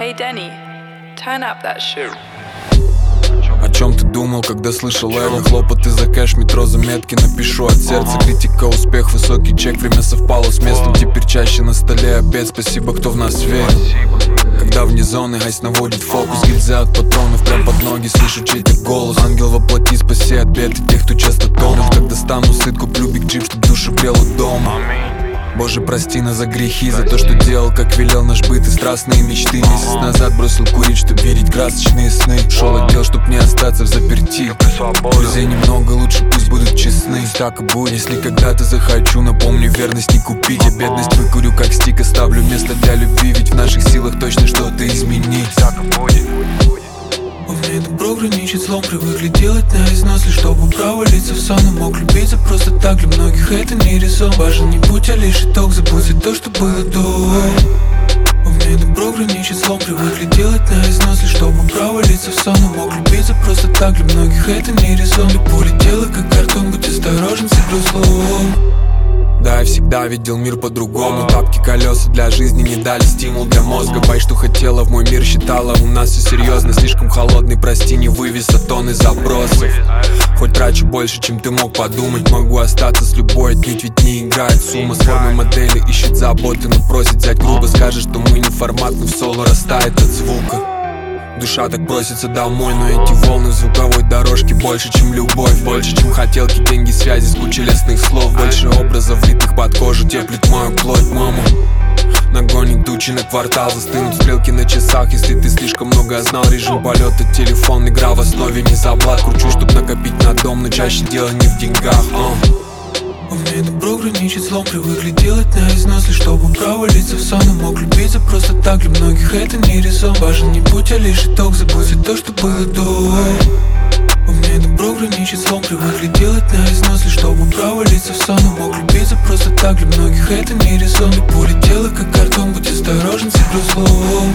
Hey Denny, turn up that shit. О чем ты думал, когда слышал эго? Хлопоты за кэш, метро, заметки напишу от сердца. Критика, успех, высокий чек, время совпало с местом. Теперь чаще на столе обед, спасибо, кто в нас верит. Когда вне зоны гайс наводит фокус, гильзы от патронов прям под ноги, слышу чей-то голос. Ангел воплоти, спаси от бед и тех, кто часто тонут. Когда стану сыт, куплю биг чип, чтоб душу грела дома. Боже, прости нас за грехи, за то, что делал, как велел наш быт и страстные мечты. Месяц назад бросил курить, чтоб видеть красочные сны. Шел отдел, чтоб не остаться в заперти. Друзей немного, лучше пусть будут честны. Так и будет, если когда-то захочу, напомню, верность не купить. Я бедность выкурю, как стик, оставлю место для любви. Ведь в наших силах точно что-то изменить. Так и будет. Умею добро граничить злом, привыкли делать на износ, лишь чтобы провалиться в сон. И мог любиться просто так, для многих это не резон. Важен не путь, а лишь итог, забудь то, что было до. Умею добро граничить злом, привыкли делать на износ, лишь чтобы провалиться в сон. И мог любиться просто так, для многих это не резон. И полетела как картон, будь осторожен с игрой слов. Да, я всегда видел мир по-другому. Тапки, колеса для жизни не дали стимул для мозга. Бай, что хотела, в мой мир считала. У нас все серьезно, слишком холодный, прости, не вывез, а тонны запросов. Хоть трачу больше, чем ты мог подумать. Могу остаться с любой, отнюдь ведь не играет сумма. С формой модели ищет заботы, но просит взять грубо. Скажет, что мы не формат, но в соло растает от звука. Душа так просится домой, но эти волны в звуковой дорожке больше, чем любовь. Больше, чем хотелки, деньги, связи с кучей лестных слов. Больше образов, влитых под кожу, теплит мою плоть, мама. Нагонит тучи на квартал, застынут стрелки на часах. Если ты слишком много знал, режим полета, телефон, игра в основе не заблат. Кручу, чтоб накопить на дом, но чаще дело не в деньгах. Умею добро граничить злом, привыкли делать на износ, лишь чтобы провалиться в сон. И мог любиться просто так, для многих это не резон. Важен не путь, а лишь итог, забудь то, что было до. Умею добро граничить злом, привыкли делать на износ, лишь чтобы провалиться в сон. И мог любиться просто так, для многих это не резон. И полетела как картон, будь осторожен с игрой слов.